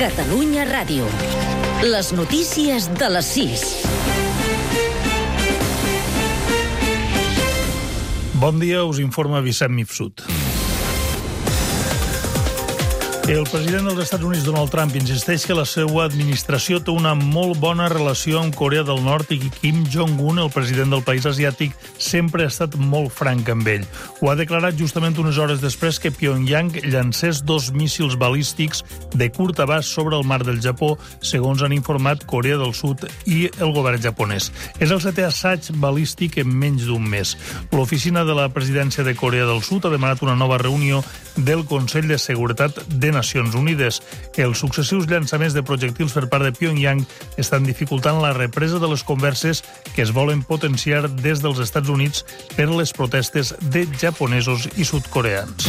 Catalunya Ràdio. Les notícies de les 6. Bon dia, us informa Vicent Mifsud. El president dels Estats Units, Donald Trump, insisteix que la seva administració té una molt bona relació amb Corea del Nord i que Kim Jong-un, el president del país asiàtic, sempre ha estat molt franc amb ell. Ho ha declarat justament unes hores després que Pyongyang llancés 2 míssils balístics de curt abast sobre el mar del Japó, segons han informat Corea del Sud i el govern japonès. És el 7è assaig balístic en menys d'un mes. L'oficina de la presidència de Corea del Sud ha demanat una nova reunió del Consell de Seguretat de Nacions Unides. Els successius llançaments de projectils per part de Pyongyang estan dificultant la represa de les converses que es volen potenciar des dels Estats Units per les protestes de japonesos i sud-coreans.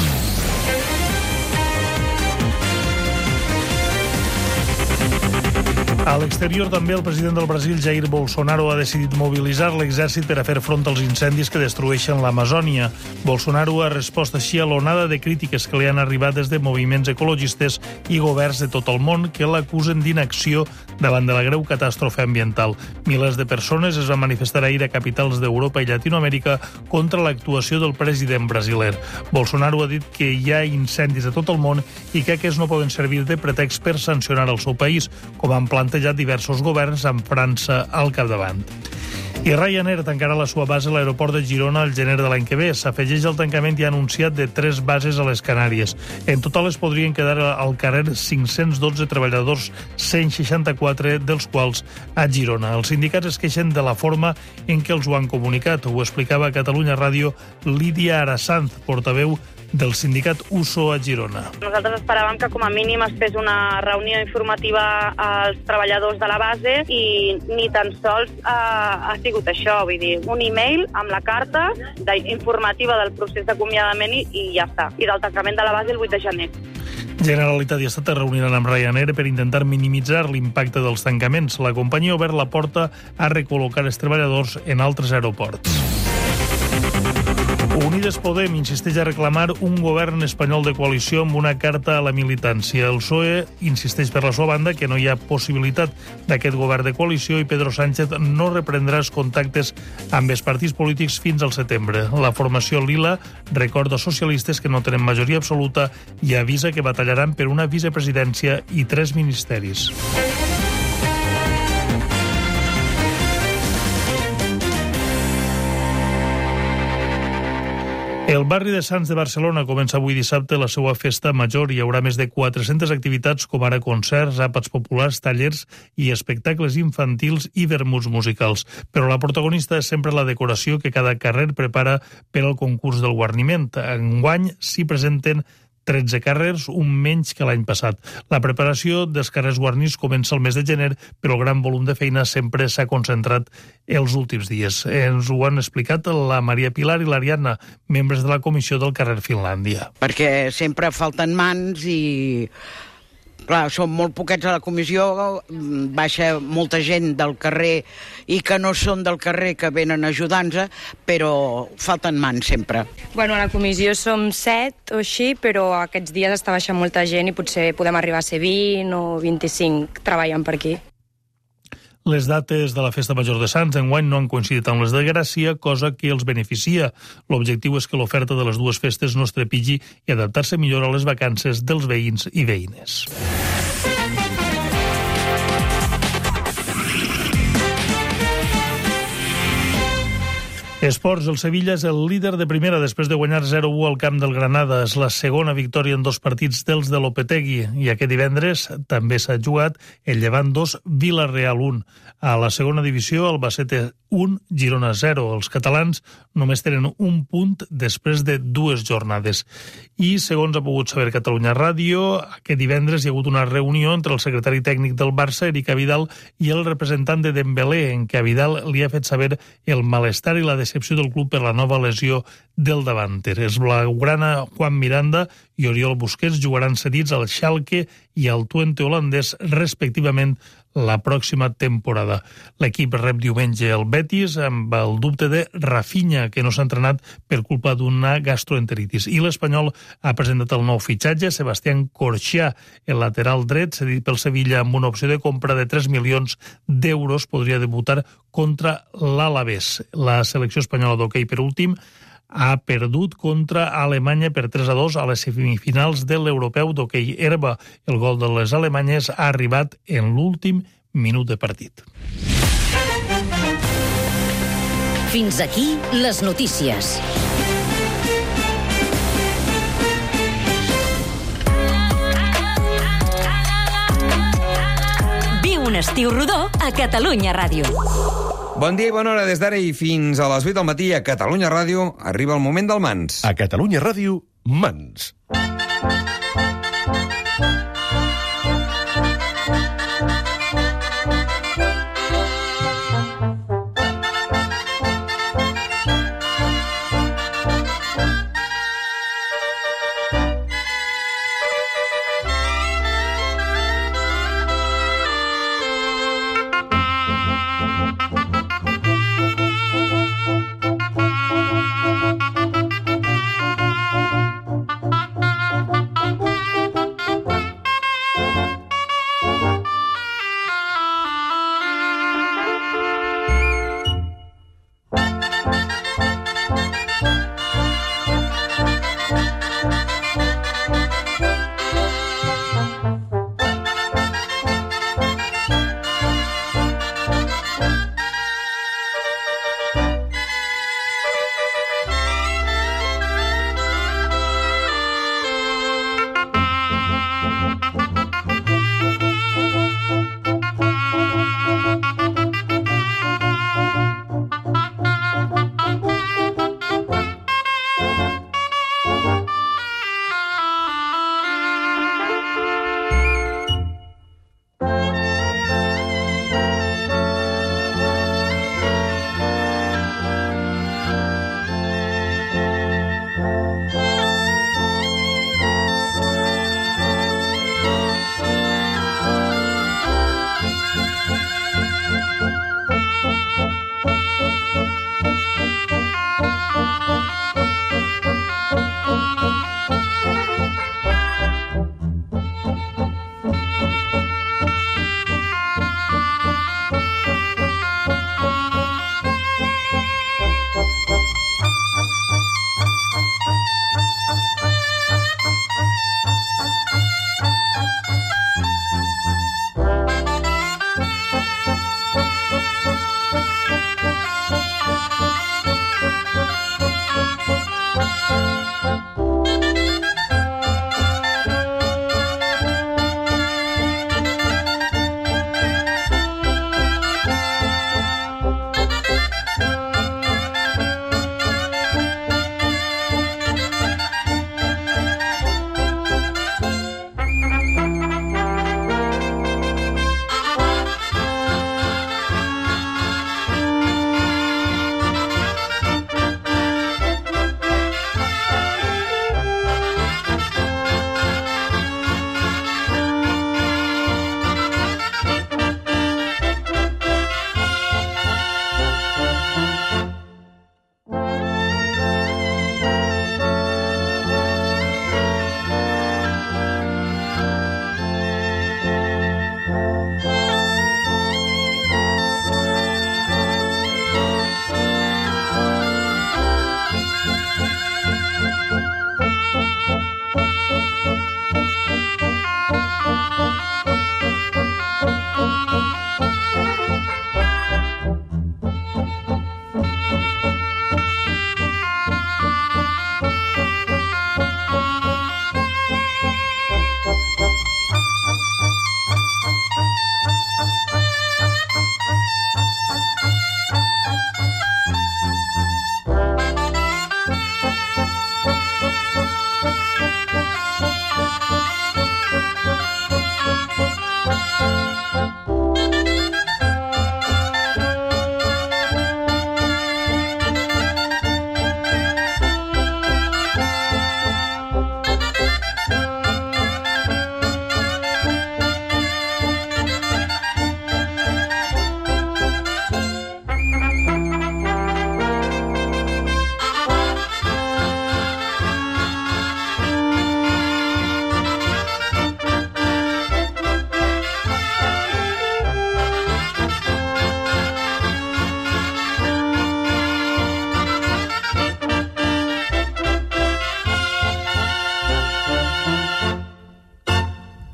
A l'exterior també el president del Brasil, Jair Bolsonaro, ha decidit mobilitzar l'exèrcit per a fer front als incendis que destrueixen l'Amazònia. Bolsonaro ha respost així a l'onada de crítiques que li han arribat des de moviments ecologistes i governs de tot el món que l'acusen d'inacció davant de la greu catàstrofe ambiental. Milers de persones es van manifestar ahir a capitals d'Europa i Llatinoamèrica contra l'actuació del president brasiler. Bolsonaro ha dit que hi ha incendis a tot el món i que aquests no poden servir de pretext per sancionar el seu país, com han plantejat diversos governs amb França al capdavant. I Ryanair tancarà la seva base a l'aeroport de Girona al gener de l'any que ve. S'afegeix al tancament i ha anunciat de 3 bases a les Canàries. En total es podrien quedar al carrer 512 treballadors, 164 dels quals a Girona. Els sindicats es queixen de la forma en què els ho han comunicat. Ho explicava a Catalunya Ràdio Lídia Arasanz, portaveu del sindicat USO a Girona. Nosaltres esperàvem que com a mínim es fes una reunió informativa als treballadors de la base i ni tan sols ha sigut això, vull dir, un e-mail amb la carta informativa del procés d'acomiadament i ja està. I del tancament de la base el 8 de gener. Generalitat i Estat es reuniran amb Ryanair per intentar minimitzar l'impacte dels tancaments. La companyia ha obert la porta a recol·locar els treballadors en altres aeroports. Unides Podem insisteix a reclamar un govern espanyol de coalició amb una carta a la militància. El PSOE insisteix per la seva banda que no hi ha possibilitat d'aquest govern de coalició i Pedro Sánchez no reprendrà els contactes amb els partits polítics fins al setembre. La formació Lila recorda als socialistes que no tenen majoria absoluta i avisa que batallaran per una vicepresidència i 3 ministeris. El barri de Sants de Barcelona comença avui dissabte la seva festa major. Hi haurà més de 400 activitats, com ara concerts, àpats populars, tallers i espectacles infantils i vermuts musicals. Però la protagonista és sempre la decoració que cada carrer prepara per al concurs del guarniment. Enguany s'hi presenten 13 carrers, un menys que l'any passat. La preparació dels carrers guarnits comença el mes de gener, però el gran volum de feina sempre s'ha concentrat els últims dies. Ens ho han explicat la Maria Pilar i l'Ariadna, membres de la comissió del carrer Finlàndia. Perquè sempre falten mans i... Clar, som molt poquets a la comissió, baixa molta gent del carrer i que no són del carrer que venen ajudant-nos, però falten mans sempre. Bueno, a la comissió som 7 o així, però aquests dies està baixant molta gent i potser podem arribar a ser 20 o 25 treballant per aquí. Les dates de la Festa Major de Sants enguany no han coincidit amb les de Gràcia, cosa que els beneficia. L'objectiu és que l'oferta de les dues festes no es trepitgi i adaptar-se millor a les vacances dels veïns i veïnes. Esports, el Sevilla és el líder de primera després de guanyar 0-1 al camp del Granada. És la segona victòria en 2 partits dels de Lopetegui. I aquest divendres també s'ha jugat el Llevant 2, Villarreal 1. A la segona divisió, Albacete 1, Girona 0. Els catalans només tenen un punt després de 2 jornades. I, segons ha pogut saber Catalunya Ràdio, aquest divendres hi ha hagut una reunió entre el secretari tècnic del Barça, Eric Abidal, i el representant de Dembélé, en què Abidal li ha fet saber el malestar i la decepció del club per la nova lesió del davanter. Els blaugrana Juan Miranda i Oriol Busquets jugaran cedits al Schalke i al Twente holandès, respectivament, la pròxima temporada. L'equip rep diumenge el Betis amb el dubte de Rafinha, que no s'ha entrenat per culpa d'una gastroenteritis. I l'Espanyol ha presentat el nou fitxatge, Sebastián Corxà, el lateral dret, cedit pel Sevilla amb una opció de compra de 3 milions d'euros, podria debutar contra l'Alavés. La selecció espanyola d'hoquei, per últim, ha perdut contra Alemanya per 3-2 a les semifinals de l'europeu d'hoquei herba. El gol de les alemanyes ha arribat en l'últim minut de partit. Fins aquí les notícies. Viu un estiu rodó a Catalunya Ràdio. Bon dia i bona hora des d'ara i fins a les 8 del matí a Catalunya Ràdio. Arriba el moment del Mans. A Catalunya Ràdio, Mans.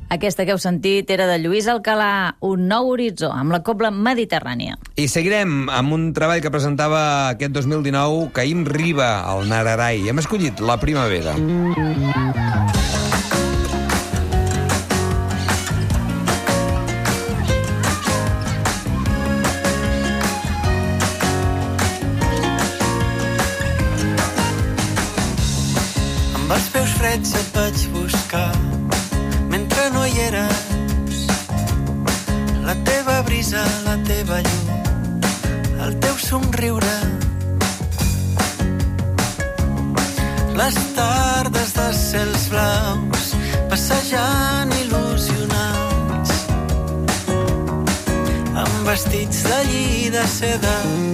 Aquesta que heu sentit era de Lluís Alcalà, Un nou horitzó, amb la Cobla Mediterrània. I seguirem amb un treball que presentava aquest 2019 Caïm Riba, al Nararai. Hem escollit La primavera. Amb els peus freds et vaig buscar mentre no hi eres. La teva brisa, la teva llum, el teu somriure. Les tardes de cels blaus passejant il·lusionats amb vestits de lli de seda.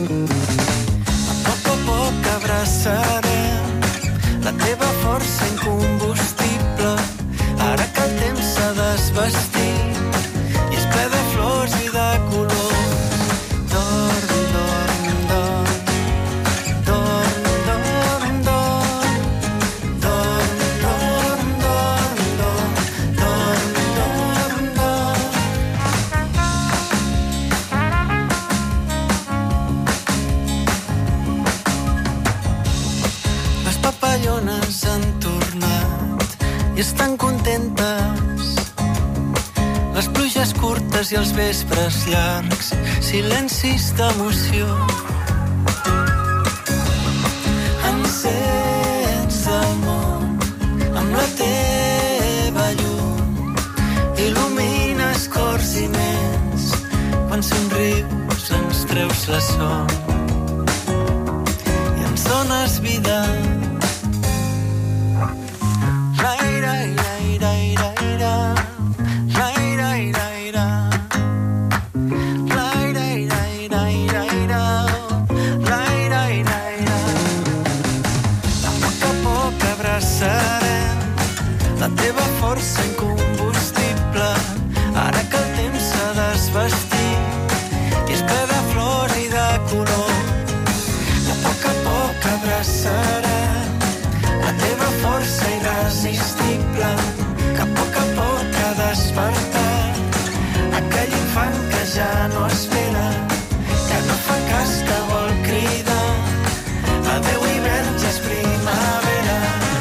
A poc abraçarem la teva força incombustible. Ara que el temps s'ha desvestit i és ple de flors i de colors. Dorm, dorm, dorm, dorm, dorm, dorm, dorm, dorm, dorm, dorm, dorm, dorm. Les papallones han tornat i estan contentes. Les pluges curtes i els vespres llargs, silencis d'emoció. Encens el món amb la teva llum. Il·lumines cors i ments. Quan somrius ens treus la son i ens dones vida. La teva força incombustible. Ara que el temps s'ha desvestit i és ple de flors i de colors. A poc abraçarem la teva força irresistible, que a poc ha despertat aquell infant que ja no espera, que no fa cas, que vol cridar. Adéu hivern, ja és primavera.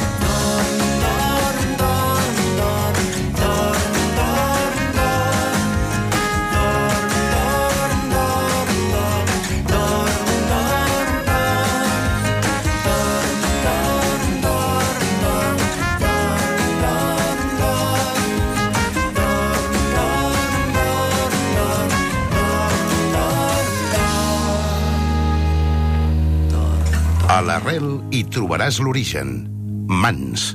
A l'arrel hi trobaràs l'origen. Mans.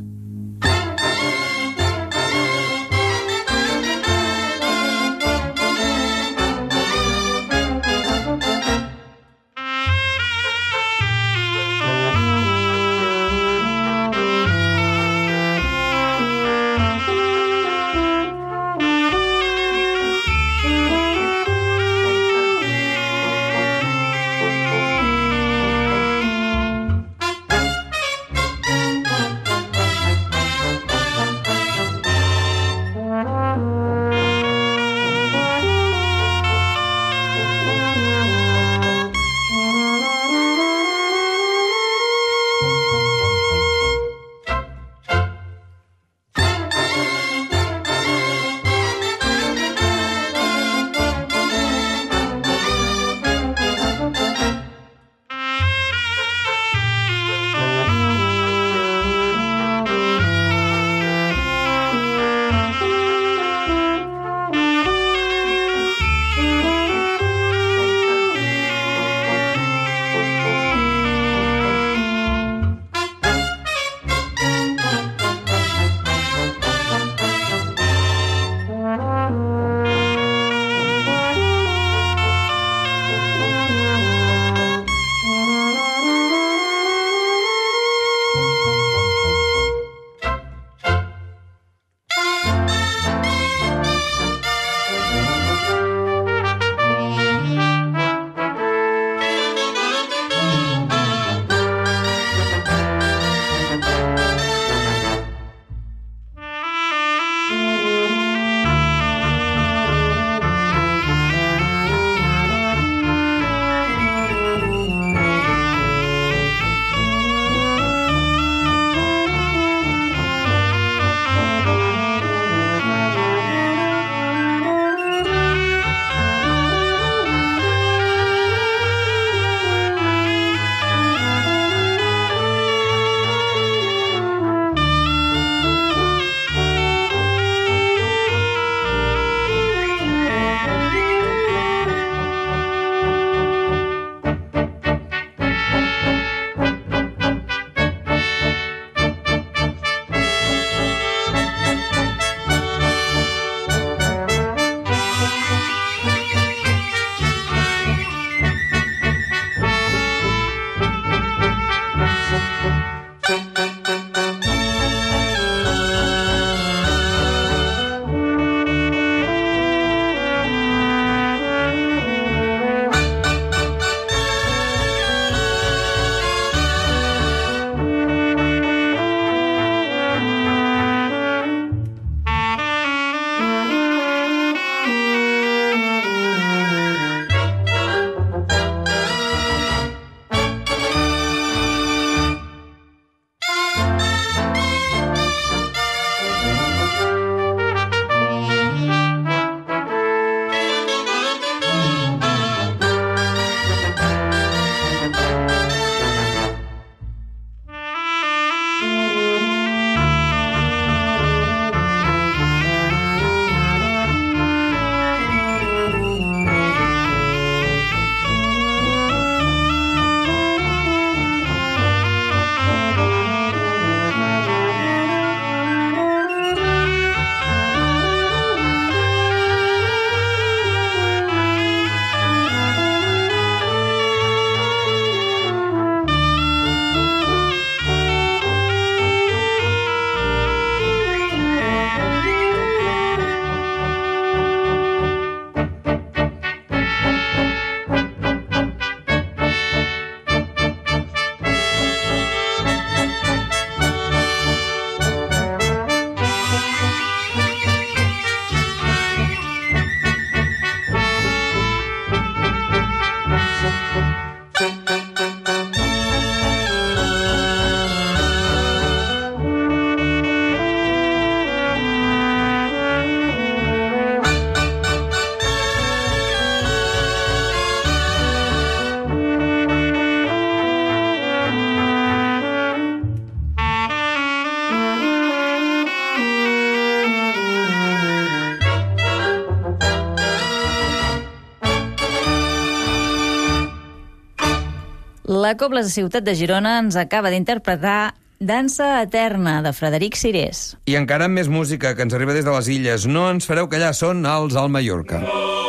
La Cobla de Ciutat de Girona ens acaba d'interpretar Dansa Eterna, de Frederic Cirés. I encara amb més música que ens arriba des de les Illes. No ens fareu callar, són els Al Mallorca.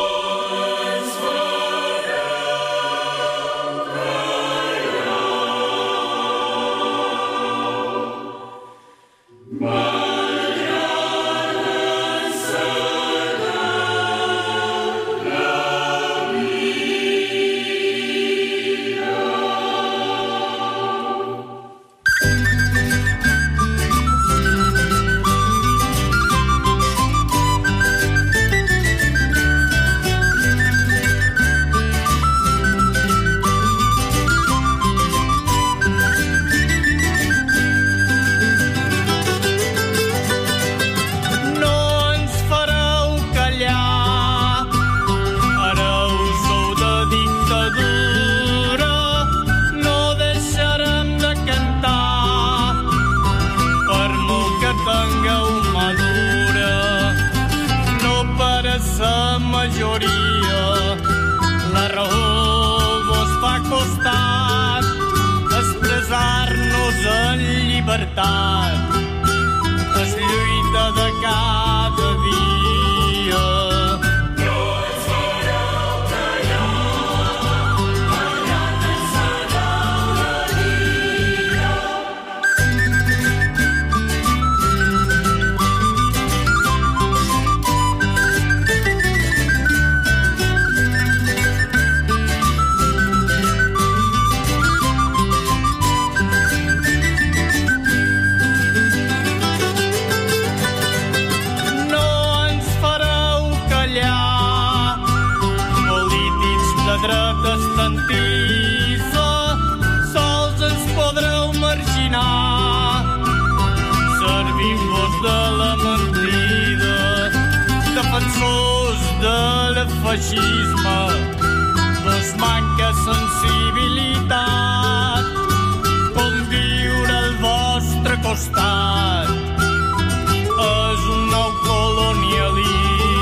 La raó vos fa costat expressar-nos en llibertat. És lluita de cada dia. No ens fareu callar, malgrat ens hagueu de dir. Dreta estantissa, sols ens podreu marginar, servint-vos de la mentida, defensors del feixisme. Vos manca sensibilitat, conviure al vostre costat. És un nou colonialisme.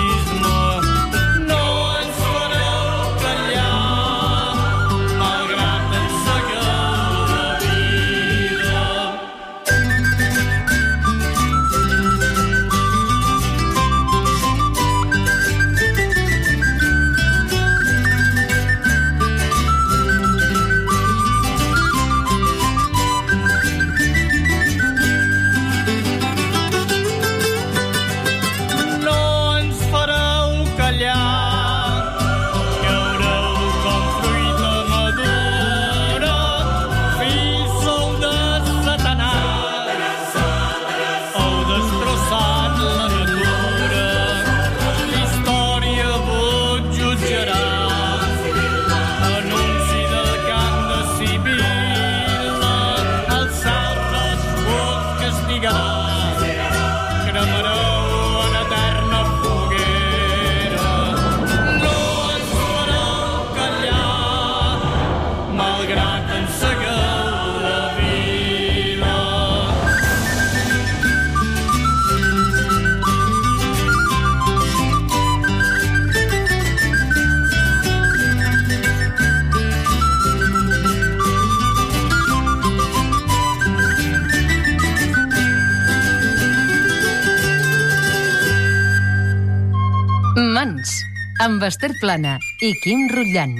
Mans, amb Esther Plana i Quim Rutllant.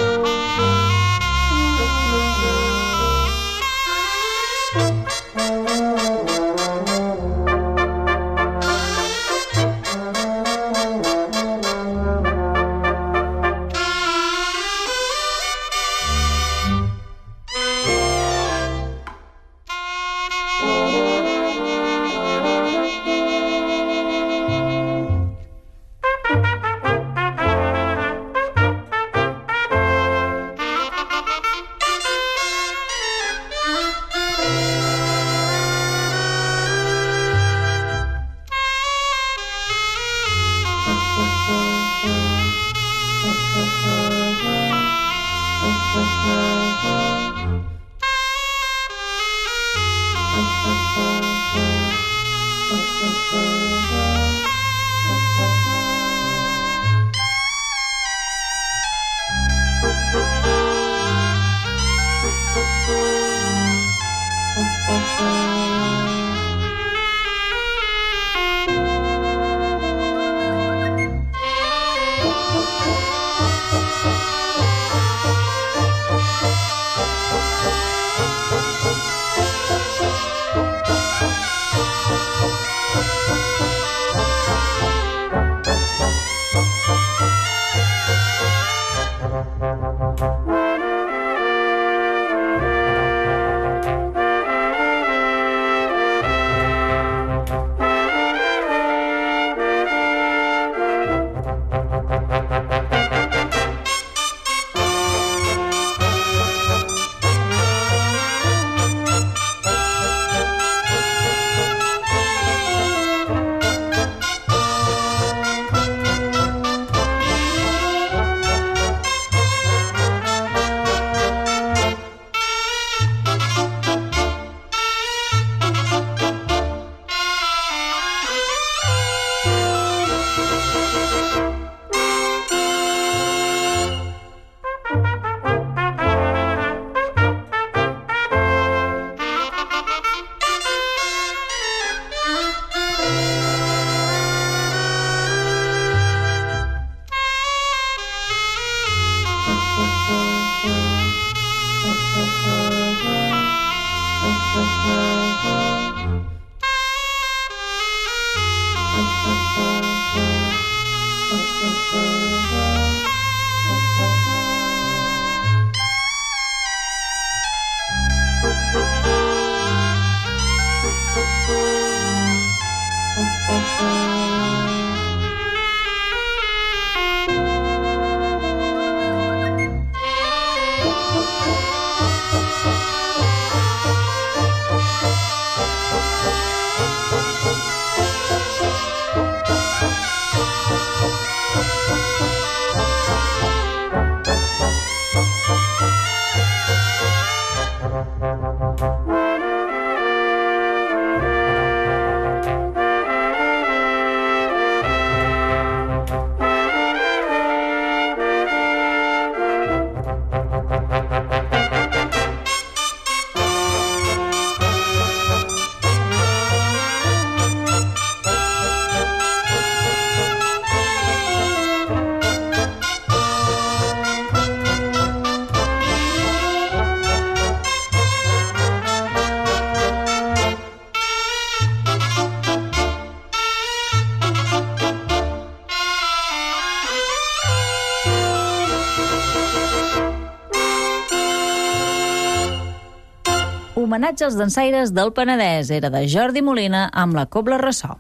Homenatge als dansaires del Penedès. Era de Jordi Molina amb la Cobla Ressò.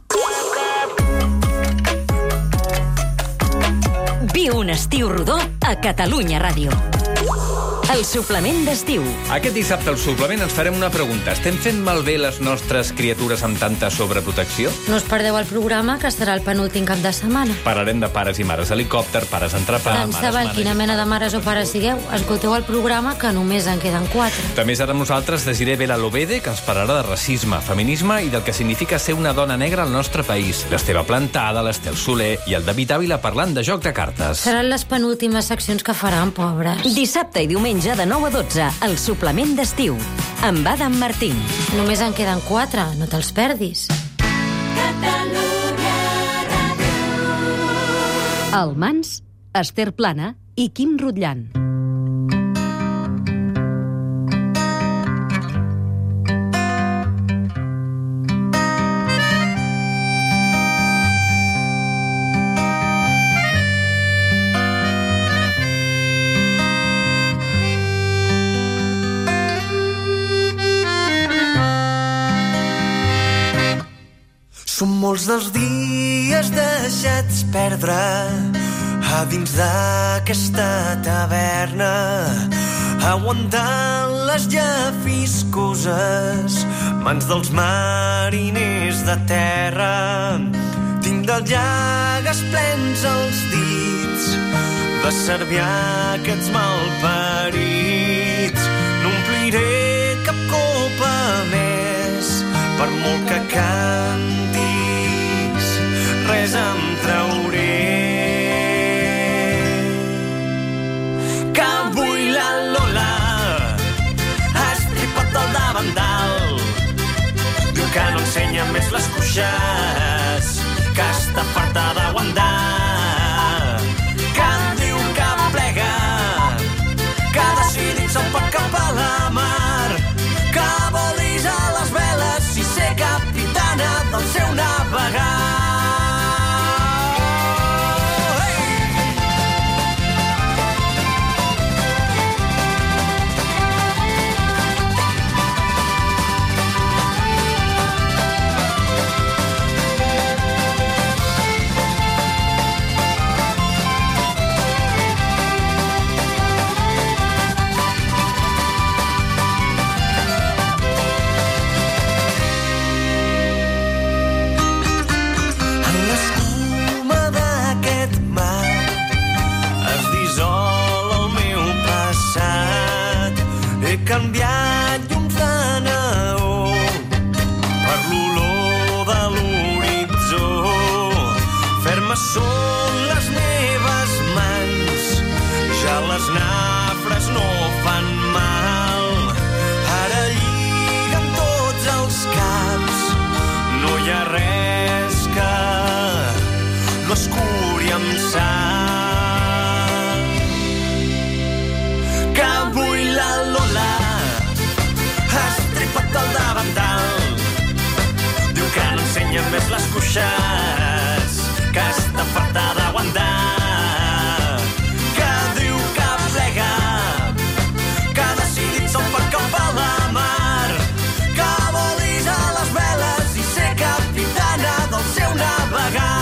Viu un estiu rodó a Catalunya Ràdio. El suplement d'estiu. Aquest dissabte al suplement ens farem una pregunta. Estem fent malbé les nostres criatures amb tanta sobreprotecció? No us perdeu el programa, que serà el penúltim cap de setmana. Parlarem de pares i mares d'helicòpter, pares d'entrepà... Tant se val quina mena de mares o pares sigueu. Escolteu el programa, que només en queden 4. També serà amb nosaltres Desiree Vela Lobede, que ens parlarà de racisme, feminisme i del que significa ser una dona negra al nostre país. L'Esteve Plantada, l'Estel Soler i el David Ávila parlant de joc de cartes. Seran les penúltimes seccions que faran, pobres. Dissabte i diumenge de 9 a 12, el suplement d'estiu, amb Adam Martín. Només en queden 4, no te'ls perdis. Catalunya Ràdio. El Mans, Esther Plana i Quim Rutllan. molts dels dies deixats perdre a dins d'aquesta taverna, aguantant les llafiscoses mans dels mariners de terra. Tinc de llagues plens els dits de cervià aquests malparits. No ompliré cap copa més, per molt que cantis, res em trauré. Que avui la Lola ha estripat el davantal, diu que no ensenya més les cuixes, que està farta d'aguantar, que diu que plega, que ha decidit salpar cap a la mar, que vol hissar les veles i ser capitana del seu navegar. Canviat llums de neó per l'olor de l'horitzó. Fermes són les meves mans, ja les nafres no fan mal. Ara lliguen tots els caps, no hi ha res que no escuri amb sang. Que avui la Lola del davantal, diu que no ensenya més les cuixes, que està farta d'aguantar, que diu que plega, que ha decidit salpar cap a la mar, que vol hissar les veles i ser capitana del seu navegar.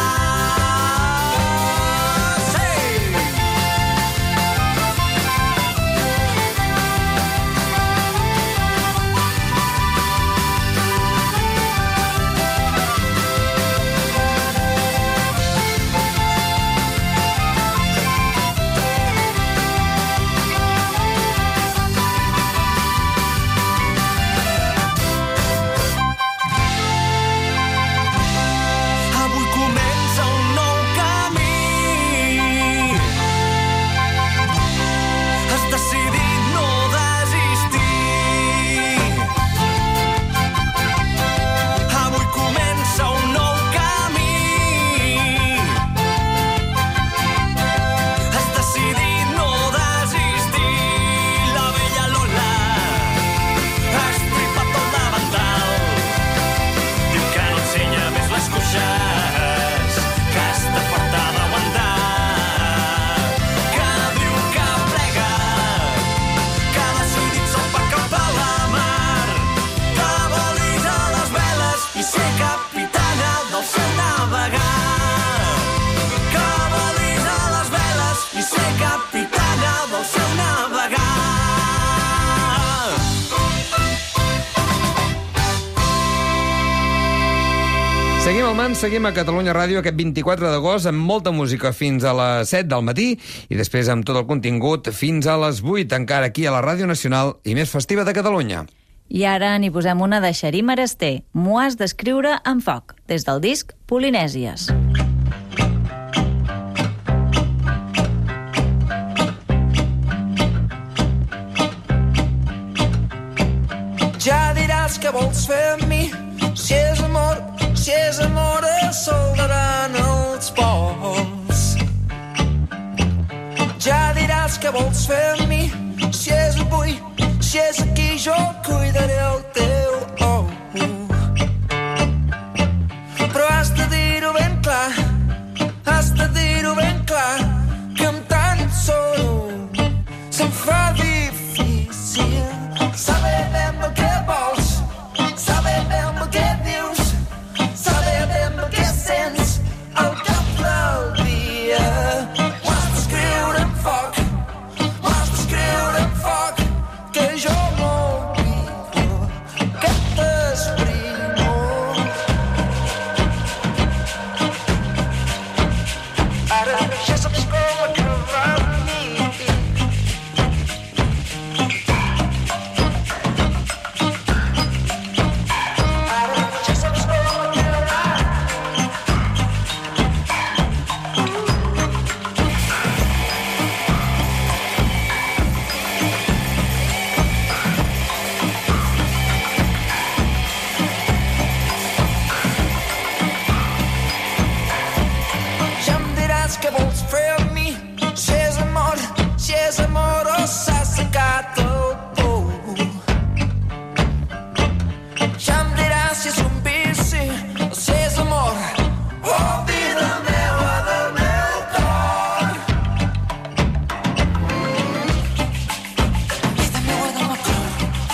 Seguim al Mans, seguim a Catalunya Ràdio aquest 24 d'agost amb molta música fins a les 7 del matí i després amb tot el contingut fins a les 8, encara aquí a la Ràdio Nacional i més festiva de Catalunya. I ara n'hi posem una de Xarim Arasté, M'ho has d'escriure amb foc, des del disc Polinèsies. Ja diràs què vols fer amb mi, si és amor es soldaran els pols. Ja diràs què vols fer amb mi, si és avui, si és aquí, jo cuidaré el teu Però has de dir-ho ben clar, has de dir-ho ben clar, que amb tant solo se'm fa difícil saber ben el que vols, saber ben el que dius, saber ben s'ha assecat el pou. Ja em diràs si és un vici o si és amor. Oh, vida meua del meu cor. Vida meua del meu cor.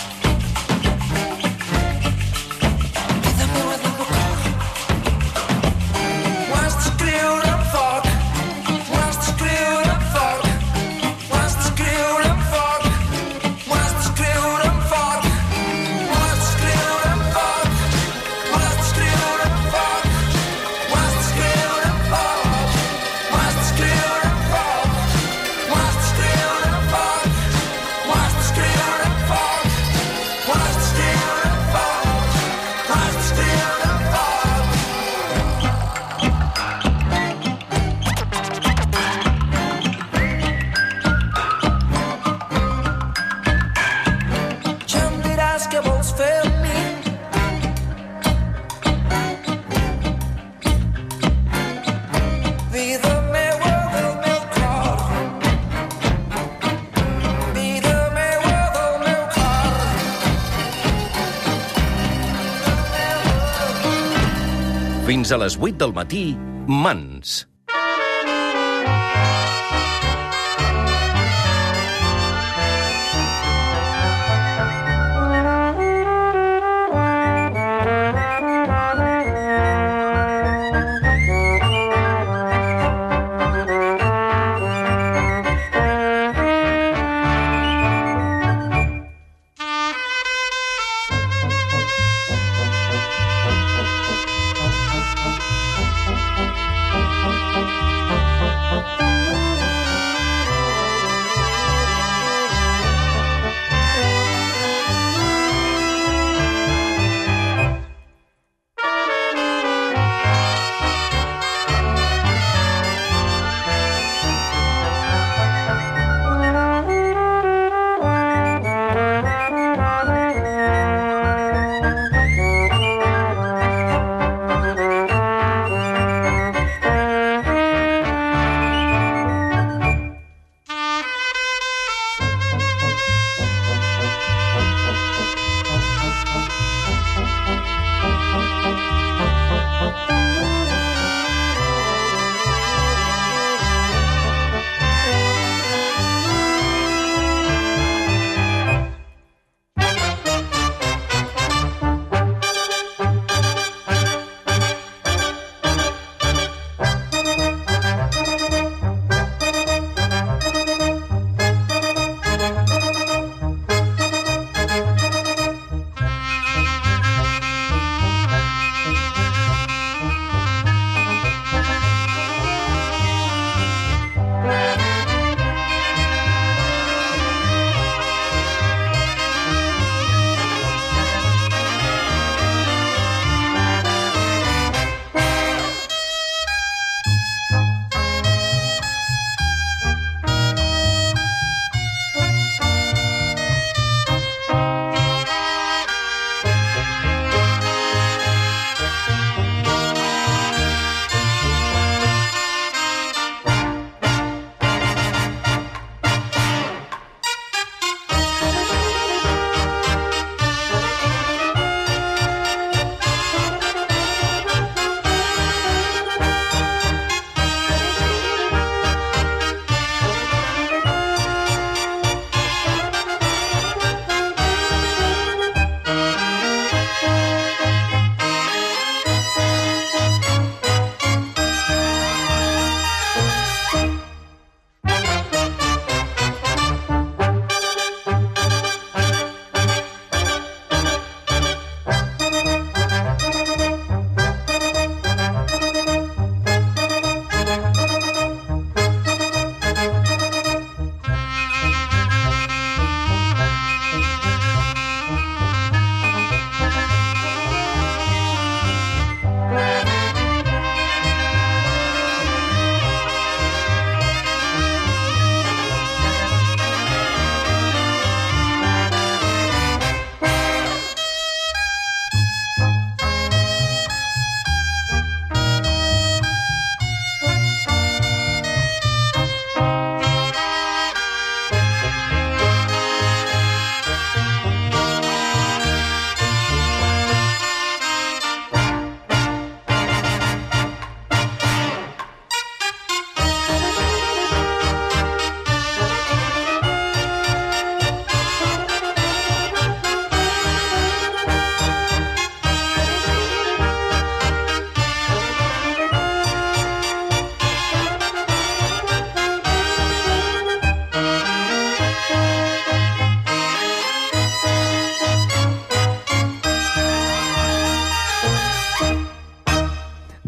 Vida meua del meu cor. Ho has d'escriure amb foc. Ho has d'escriure amb foc. Ho has d'escriure amb foc. Ho has d'escriure amb foc. Ho has d'escriure amb foc. Ho has d'escriure amb foc. Ho has d'escriure amb foc. Ho has d'escriure amb foc. Ho has d'escriure amb foc. Ho has d'escriure amb foc. Ho has d'escriure amb foc. Ho has d'escriure amb foc. Ja em diràs què vols fer amb mi. Vida meua del meu cor. Vida meua del meu cor. Fins a les 8 del matí, Mans.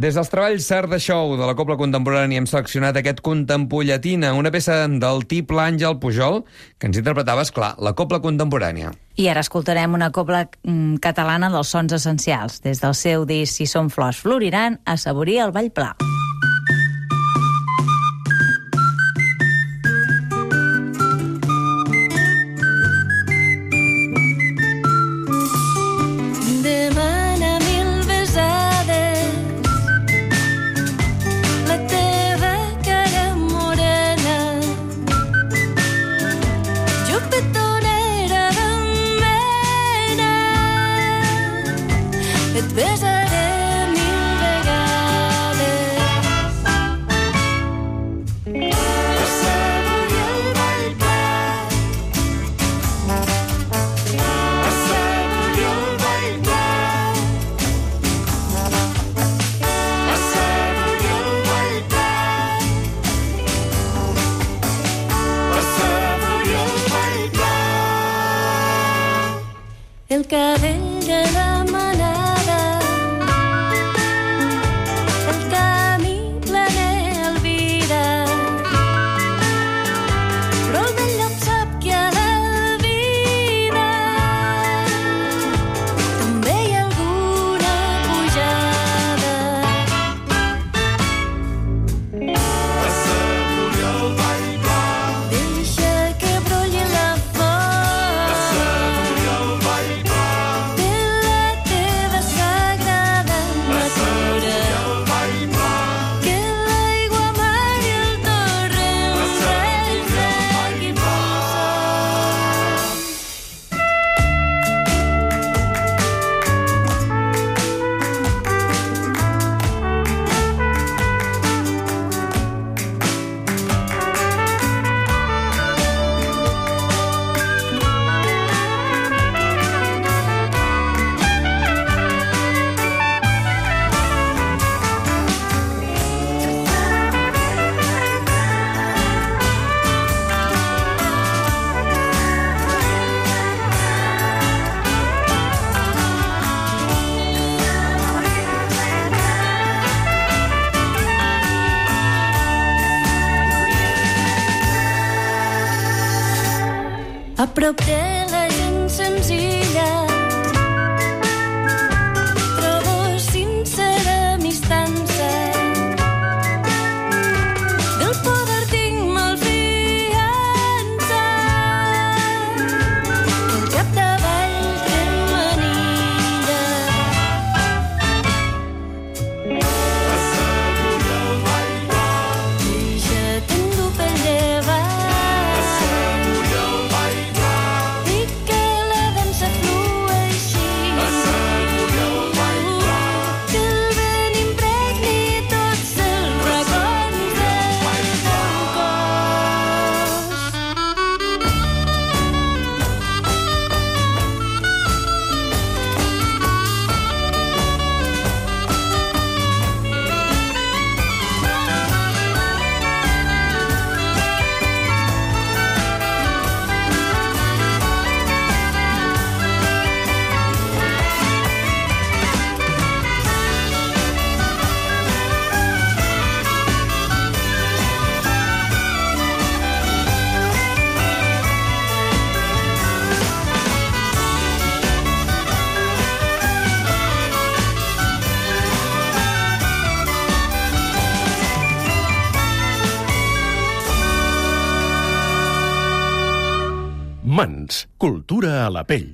Des dels treballs Sart de Show de la Cobla Contemporània hem seleccionat aquest Contempollatina, una peça del tiple Àngel Pujol, que ens interpretava, esclar, la Cobla Contemporània. I ara escoltarem una cobla catalana dels sons essencials, des del seu disc Si són flors floriran, a Saborir el Ball Pla. El cabell de la manada, el camí planer el vida, però el del llop sap que a la vida també hi ha alguna pujada. Assegurir el ball pla, deixa que brolli la a prop de la gent senzilla, trobo sincera amistança. Del poder tinc malfiança, el capdavall tremanilla. Assegurir el ball pla, deixa't endur pel llevant. Mans, cultura a la pell.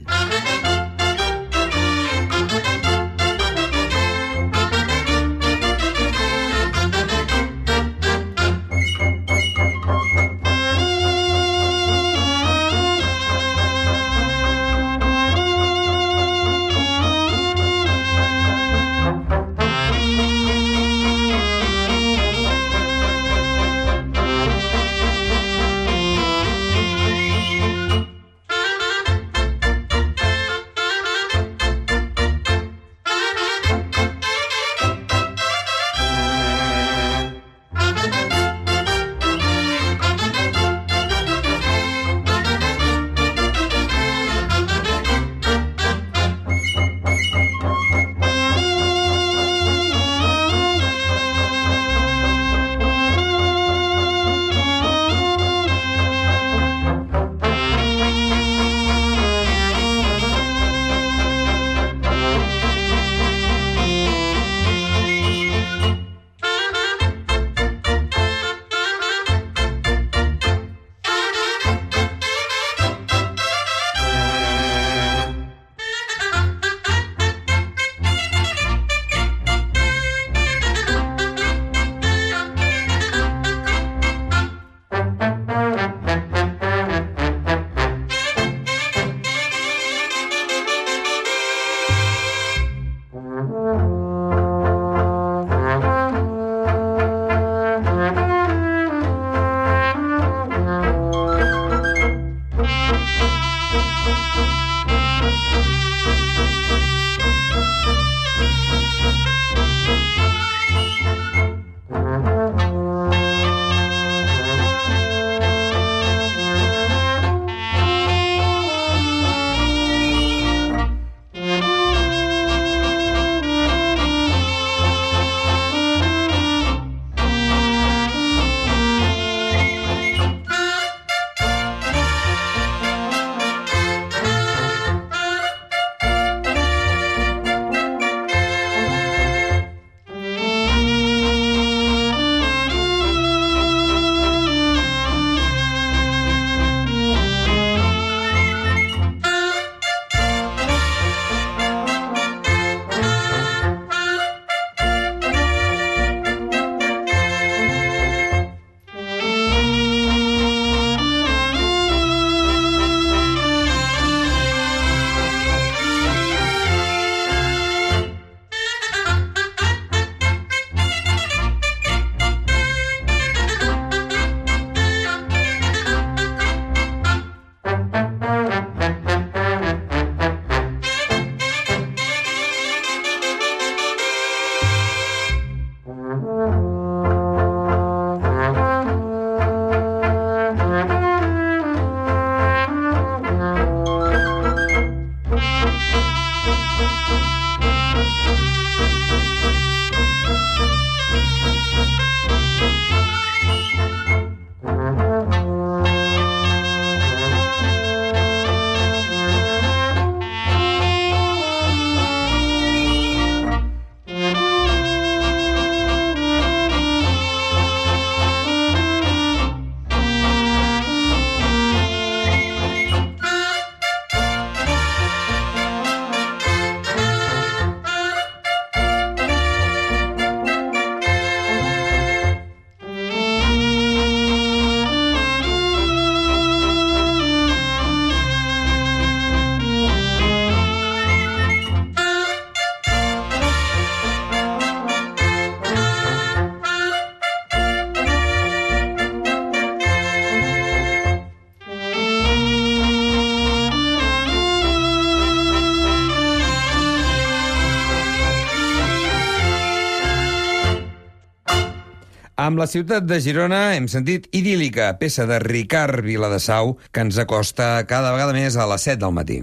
Amb la ciutat de Girona hem sentit Idíl·lica, peça de Ricard Viladesau, que ens acosta cada vegada més a les 7 del matí.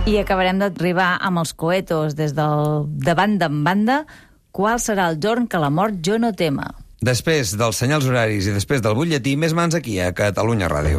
I acabarem d'arribar amb els coetos des del de banda en banda. Qual serà el jorn que la mort jo no tema? Després dels senyals horaris i després del butlletí, més mans aquí a Catalunya Ràdio.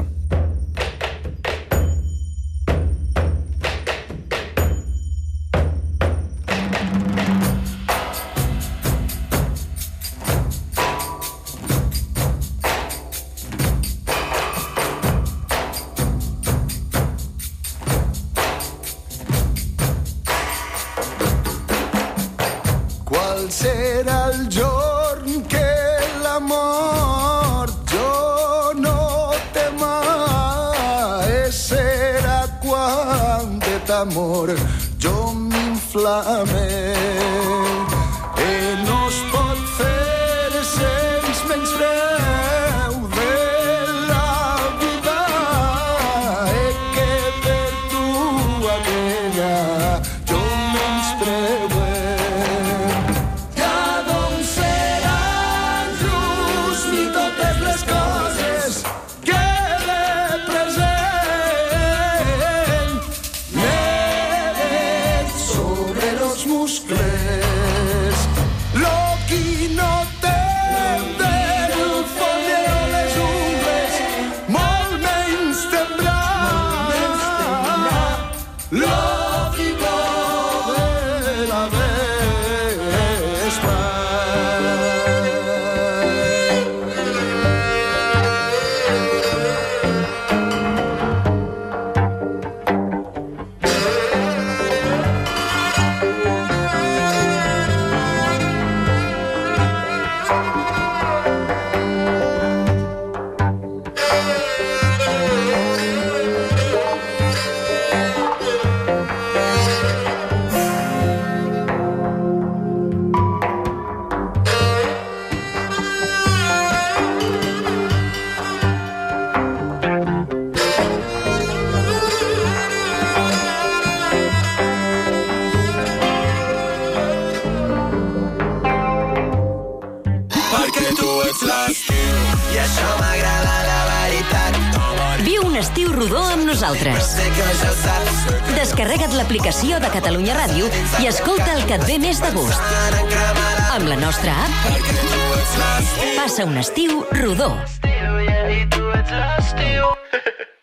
Qual serà el giorn que la mort jo no tema e serà quan de t'amor jo m'inflame e no es pot fer sense menyspreu de la vida e que per tu aquella jo menyspreu. I això m'agrada la veritat. Viu un estiu rodó amb nosaltres. Descarrega't l'aplicació de Catalunya Ràdio i escolta el que et ve més de gust. Amb la nostra app, passa un estiu rodó. I tu ets l'estiu.